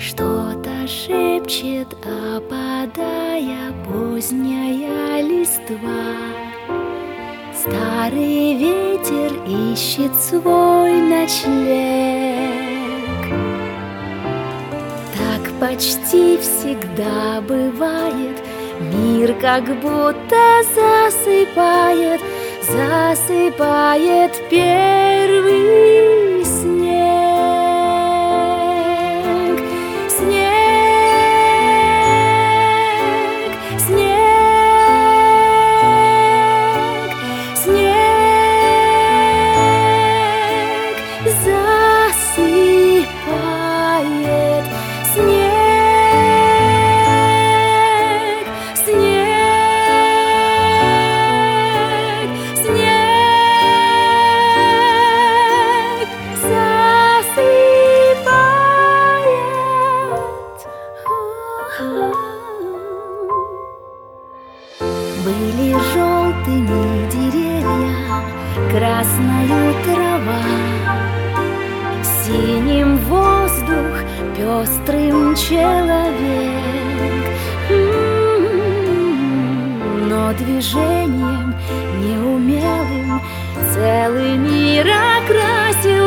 Что-то шепчет, опадая поздняя листва. Старый ветер ищет свой ночлег. Так почти всегда бывает, мир как будто засыпает, засыпает первый снег. Снег, снег, снег засыпает. Снег, снег, снег засыпает. Были желтыми деревья, красною трава, синим воздух, пестрым человек. Но движением неумелым целый мир окрасил